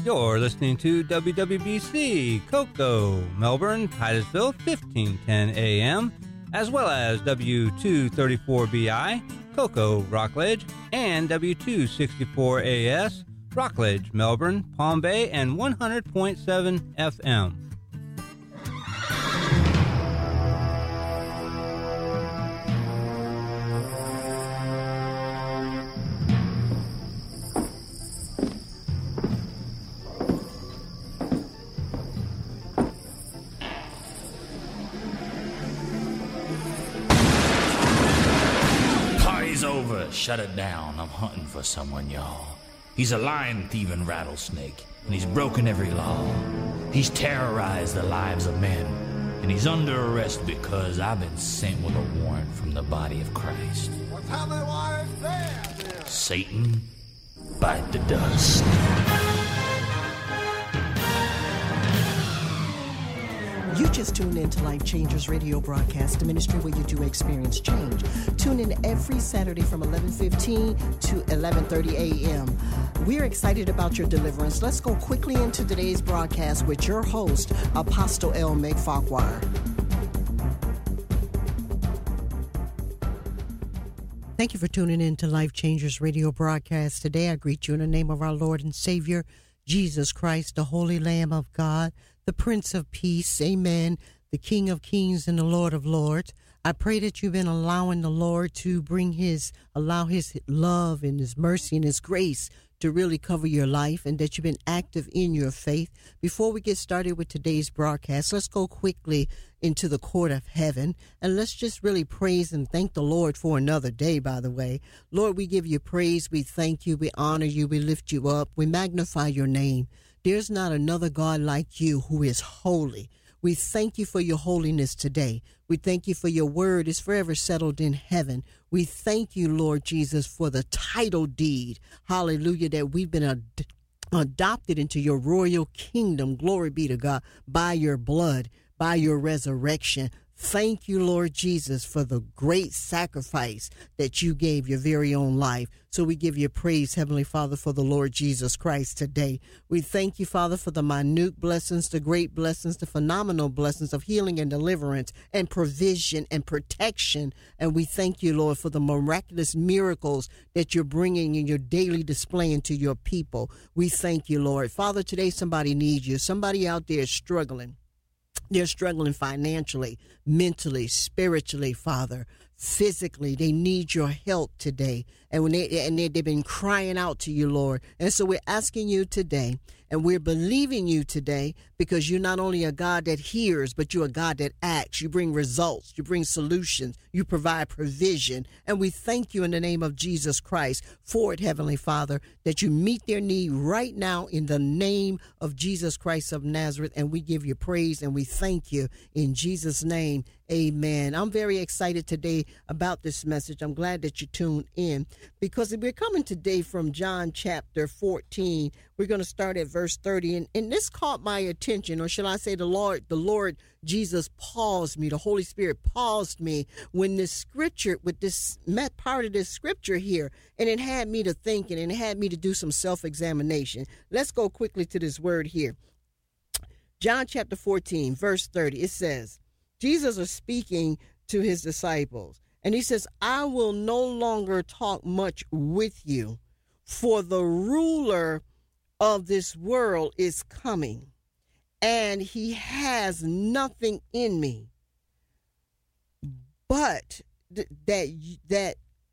You're listening to WWBC, Cocoa, Melbourne, Titusville, 1510 AM, as well as W234BI, Cocoa, Rockledge, and W264AS, Rockledge, Melbourne, Palm Bay, and 100.7 FM. Shut it down. I'm hunting for someone, y'all. He's a lion-thieving rattlesnake, and he's broken every law. He's terrorized the lives of men, and he's under arrest because I've been sent with a warrant from the body of Christ. What's how many wires there? Satan, bite the dust. You just tuned in to Life Changers Radio Broadcast, the ministry where you do experience change. Tune in every Saturday from 11:15 to 11:30 a.m. We're excited about your deliverance. Let's go quickly into today's broadcast with your host, Apostle L. Meg Farquhar. Thank you for tuning in to Life Changers Radio Broadcast. Today I greet you in the name of our Lord and Savior, Jesus Christ, the Holy Lamb of God, the Prince of Peace, amen, the King of Kings and the Lord of Lords. I pray that you've been allowing the Lord to allow his love and his mercy and his grace to really cover your life, and that you've been active in your faith. Before we get started with today's broadcast, let's go quickly into the court of heaven, and let's just really praise and thank the Lord for another day, by the way. Lord, we give you praise, we thank you, we honor you, we lift you up, we magnify your name. There's not another God like you who is holy. We thank you for your holiness today. We thank you for your word is forever settled in heaven. We thank you, Lord Jesus, for the title deed. Hallelujah, that we've been adopted into your royal kingdom. Glory be to God, by your blood, by your resurrection. Thank you, Lord Jesus, for the great sacrifice that you gave, your very own life. So we give you praise, Heavenly Father, for the Lord Jesus Christ today. We thank you, Father, for the minute blessings, the great blessings, the phenomenal blessings of healing and deliverance and provision and protection. And we thank you, Lord, for the miraculous miracles that you're bringing and you're daily displaying to your people. We thank you, Lord. Father, today somebody needs you. Somebody out there is struggling. They're struggling financially, mentally, spiritually, Father, physically. They need your help today. And they've been crying out to you, Lord. And so we're asking you today, and we're believing you today, because you're not only a God that hears, but you're a God that acts. You bring results. You bring solutions. You provide provision. And we thank you in the name of Jesus Christ for it, Heavenly Father, that you meet their need right now in the name of Jesus Christ of Nazareth. And we give you praise and we thank you in Jesus' name. Amen. I'm very excited today about this message. I'm glad that you tuned in, because we're coming today from John chapter 14. We're going to start at verse 30. And this caught my attention, or should I say the Lord Jesus paused me. The Holy Spirit paused me when this scripture, with this part of this scripture here, and it had me to think, and it had me to do some self-examination. Let's go quickly to this word here. John chapter 14, verse 30. It says, Jesus is speaking to his disciples, and he says, I will no longer talk much with you, for the ruler of this world is coming, and he has nothing in me. But the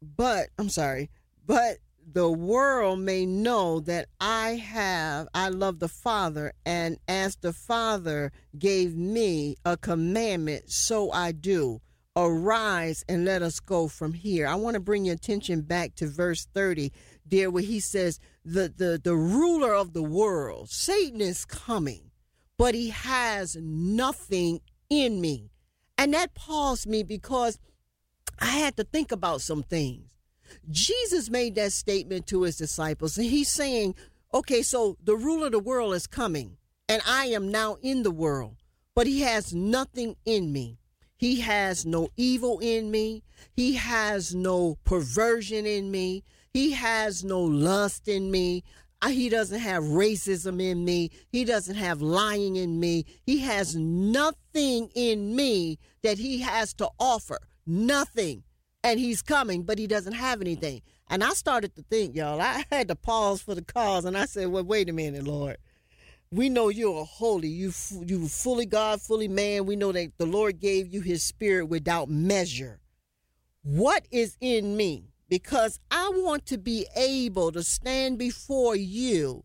world may know that I love the Father, and as the Father gave me a commandment, so I do. Arise and let us go from here. I want to bring your attention back to verse 30 there, where he says the ruler of the world, Satan, is coming, but he has nothing in me. And that paused me, because I had to think about some things. Jesus made that statement to his disciples, and he's saying, okay, so the ruler of the world is coming, and I am now in the world, but he has nothing in me. He has no evil in me. He has no perversion in me. He has no lust in me. He doesn't have racism in me. He doesn't have lying in me. He has nothing in me that he has to offer. Nothing. And he's coming, but he doesn't have anything. And I started to think, y'all, I had to pause for the cause. And I said, well, wait a minute, Lord. We know you are holy. You fully God, fully man. We know that the Lord gave you his spirit without measure. What is in me? Because I want to be able to stand before you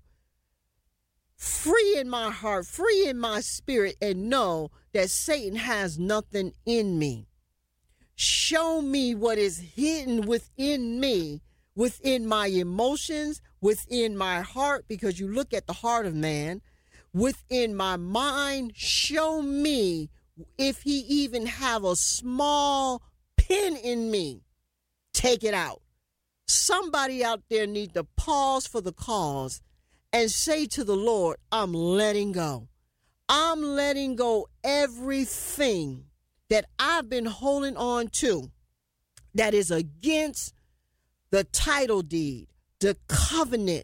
free in my heart, free in my spirit, and know that Satan has nothing in me. Show me what is hidden within me, within my emotions, within my heart, because you look at the heart of man, within my mind. Show me if he even have a small pin in me. Take it out. Somebody out there need to pause for the cause and say to the Lord, I'm letting go. I'm letting go everything that I've been holding on to that is against the title deed, the covenant,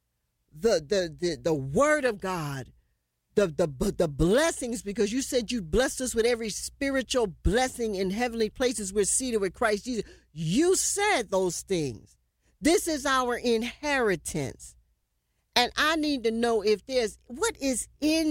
the word of God, the blessings, because you said you blessed us with every spiritual blessing in heavenly places. We're seated with Christ Jesus. You said those things. This is our inheritance. And I need to know if there's what is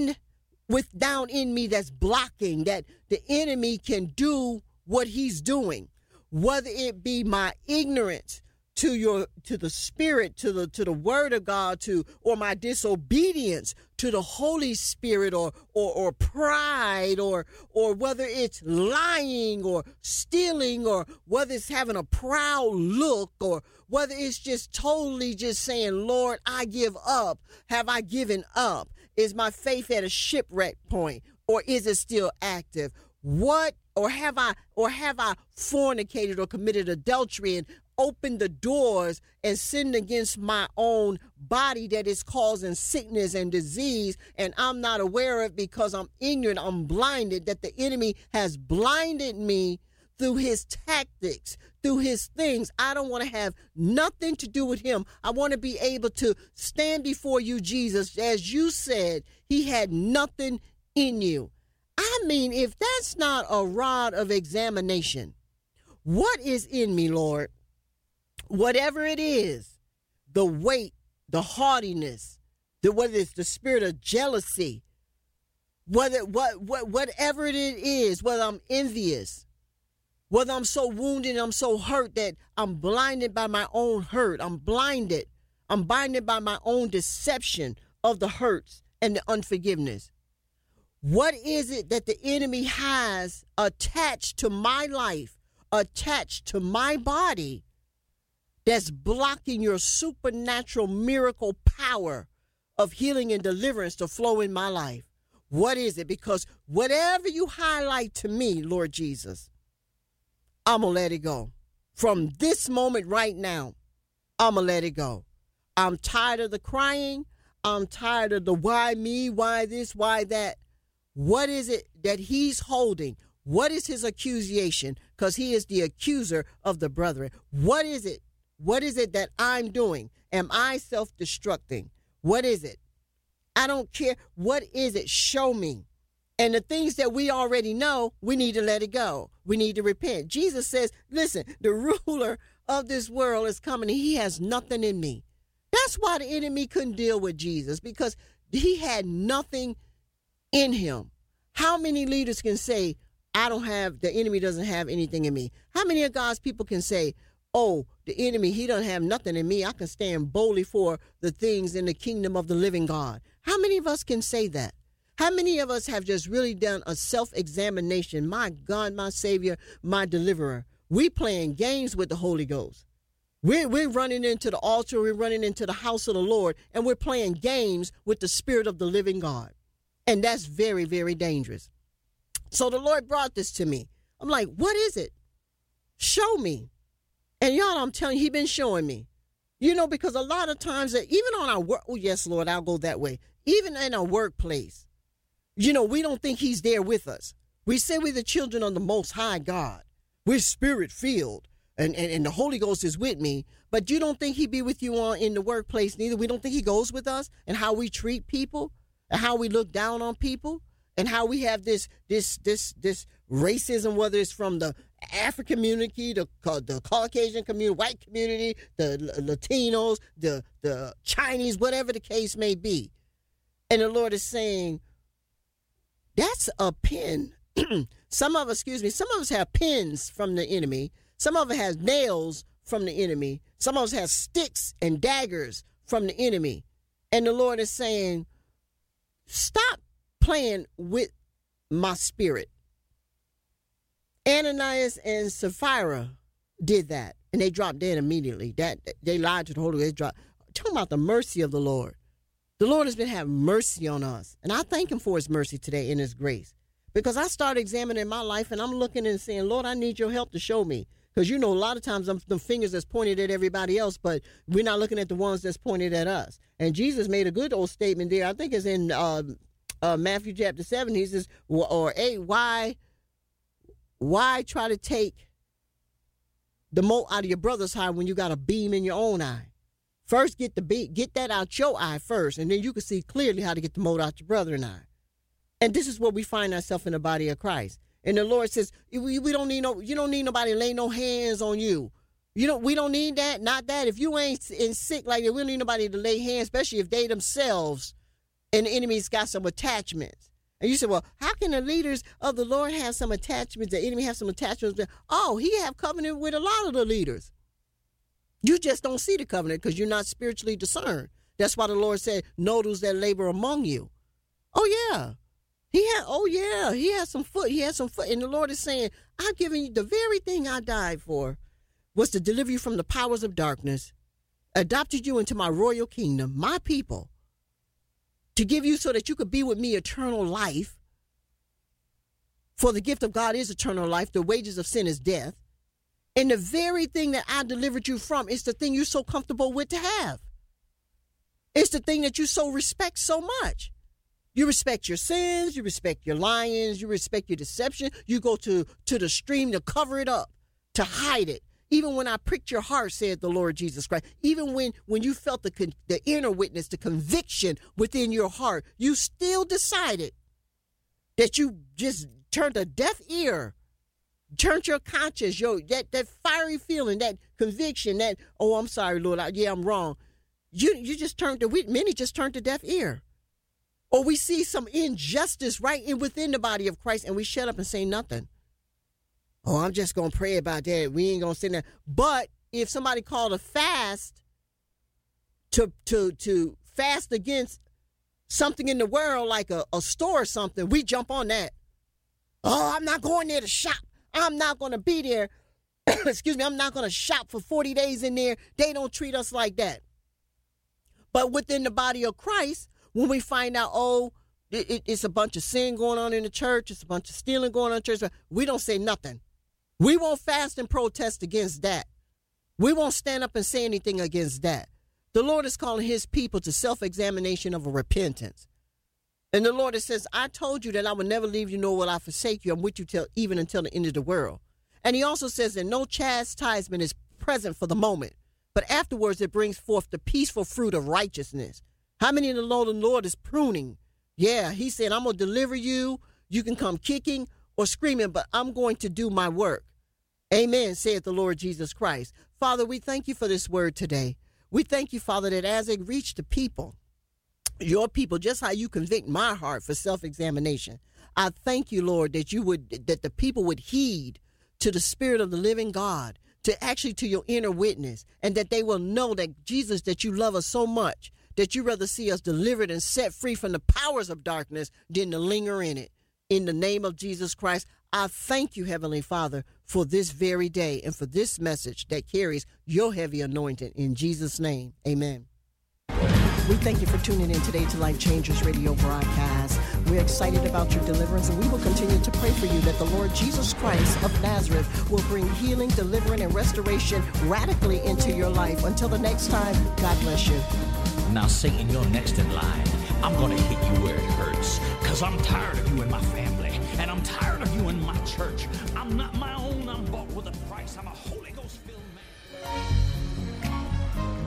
down in me that's blocking that the enemy can do what he's doing, whether it be my ignorance to the spirit, to the word of God, or my disobedience to the Holy Spirit, or pride, or whether it's lying or stealing, or whether it's having a proud look, or whether it's just totally just saying, Lord, I give up. Have I given up? Is my faith at a shipwreck point, or is it still active? What, or have I fornicated or committed adultery and opened the doors and sinned against my own body that is causing sickness and disease, and I'm not aware of it because I'm ignorant, I'm blinded, that the enemy has blinded me through his tactics, through his things. I don't want to have nothing to do with him. I want to be able to stand before you, Jesus, as you said, he had nothing in you. I mean, if that's not a rod of examination, what is in me, Lord? Whatever it is, the weight, the haughtiness, whether it's the spirit of jealousy, whatever it is, whether I'm envious, whether I'm so wounded, I'm so hurt that I'm blinded by my own hurt. I'm blinded by my own deception of the hurts and the unforgiveness. What is it that the enemy has attached to my life, attached to my body, that's blocking your supernatural miracle power of healing and deliverance to flow in my life? What is it? Because whatever you highlight to me, Lord Jesus, I'm going to let it go. From this moment right now, I'm going to let it go. I'm tired of the crying. I'm tired of the why me, why this, why that. What is it that he's holding? What is his accusation? Because he is the accuser of the brethren. What is it? What is it that I'm doing? Am I self-destructing? What is it? I don't care. What is it? Show me. And the things that we already know, we need to let it go. We need to repent. Jesus says, listen, the ruler of this world is coming. He has nothing in me. That's why the enemy couldn't deal with Jesus, because he had nothing in him. How many leaders can say, the enemy doesn't have anything in me? How many of God's people can say, oh, the enemy, he don't have nothing in me. I can stand boldly for the things in the kingdom of the living God. How many of us can say that? How many of us have just really done a self-examination? My God, my Savior, my deliverer. We playing games with the Holy Ghost. We're running into the altar. We're running into the house of the Lord, and we're playing games with the Spirit of the living God. And that's very, very dangerous. So the Lord brought this to me. I'm like, what is it? Show me. And y'all, I'm telling you, he's been showing me. You know, because a lot of times, that even on our work, oh, yes, Lord, I'll go that way. Even in our workplace, you know, we don't think he's there with us. We say we're the children of the Most High God. We're spirit-filled. and the Holy Ghost is with me, but you don't think he be with you in the workplace neither. We don't think he goes with us and how we treat people and how we look down on people and how we have this racism, whether it's from the African community, the Caucasian community, white community, the Latinos, the Chinese, whatever the case may be. And the Lord is saying, that's a pin. Some of us have pins from the enemy. Some of us have nails from the enemy. Some of us have sticks and daggers from the enemy. And the Lord is saying, stop playing with my spirit. Ananias and Sapphira did that, and they dropped dead immediately. They lied to the Holy Ghost. Talking about the mercy of the Lord. The Lord has been having mercy on us, and I thank him for his mercy today and his grace. Because I started examining my life, and I'm looking and saying, Lord, I need your help to show me. Because, a lot of times the fingers that's pointed at everybody else, but we're not looking at the ones that's pointed at us. And Jesus made a good old statement there. I think it's in Matthew chapter 7. He says, or 8, why try to take the mote out of your brother's eye when you got a beam in your own eye? First, get that out your eye first, and then you can see clearly how to get the mote out your brother's eye. And this is where we find ourselves in the body of Christ. And the Lord says, you don't need nobody to lay no hands on you. We don't need that, not that. If you ain't sick like that, we don't need nobody to lay hands, especially if they themselves and the enemy's got some attachments. And you say, well, how can the leaders of the Lord have some attachments? The enemy have some attachments. Oh, he have covenant with a lot of the leaders. You just don't see the covenant because you're not spiritually discerned. That's why the Lord said, know those that labor among you. Oh, yeah. He has some foot. And the Lord is saying, I've given you the very thing I died for was to deliver you from the powers of darkness, adopted you into my royal kingdom, my people, to give you so that you could be with me eternal life. For the gift of God is eternal life. The wages of sin is death. And the very thing that I delivered you from is the thing you're so comfortable with to have. It's the thing that you so respect so much. You respect your sins. You respect your lyings. You respect your deception. You go to the stream to cover it up, to hide it. Even when I pricked your heart, said the Lord Jesus Christ, even when you felt the inner witness, the conviction within your heart, you still decided that you just turned a deaf ear, turned your conscience, that fiery feeling, that conviction, that, oh, I'm sorry, Lord, I'm wrong. You just turned many just turned a deaf ear. Or we see some injustice right within the body of Christ and we shut up and say nothing. Oh, I'm just going to pray about that. We ain't going to sit there. But if somebody called a fast to fast against something in the world like a store or something, we jump on that. Oh, I'm not going there to shop. I'm not going to be there. Excuse me. I'm not going to shop for 40 days in there. They don't treat us like that. But within the body of Christ, when we find out, it's a bunch of sin going on in the church, it's a bunch of stealing going on in the church, we don't say nothing. We won't fast and protest against that. We won't stand up and say anything against that. The Lord is calling his people to self-examination of a repentance. And the Lord says, I told you that I would never leave you, nor will I forsake you. I'm with you even until the end of the world. And he also says that no chastisement is present for the moment, but afterwards it brings forth the peaceful fruit of righteousness. How many of the Lord is pruning? Yeah, he said, I'm going to deliver you. You can come kicking or screaming, but I'm going to do my work. Amen, saith the Lord Jesus Christ. Father, we thank you for this word today. We thank you, Father, that as it reached the people, your people, just how you convict my heart for self-examination, I thank you, Lord, that the people would heed to the Spirit of the living God, to your inner witness, and that they will know that Jesus, that you love us so much, that you rather see us delivered and set free from the powers of darkness than to linger in it. In the name of Jesus Christ, I thank you, Heavenly Father, for this very day and for this message that carries your heavy anointing. In Jesus' name, amen. We thank you for tuning in today to Life Changers Radio broadcast. We're excited about your deliverance, and we will continue to pray for you that the Lord Jesus Christ of Nazareth will bring healing, deliverance, and restoration radically into your life. Until the next time, God bless you. Now, Satan, you're next in line. I'm going to hit you where it hurts, because I'm tired of you in my family, and I'm tired of you in my church. I'm not my own. I'm bought with a price. I'm a Holy Ghost.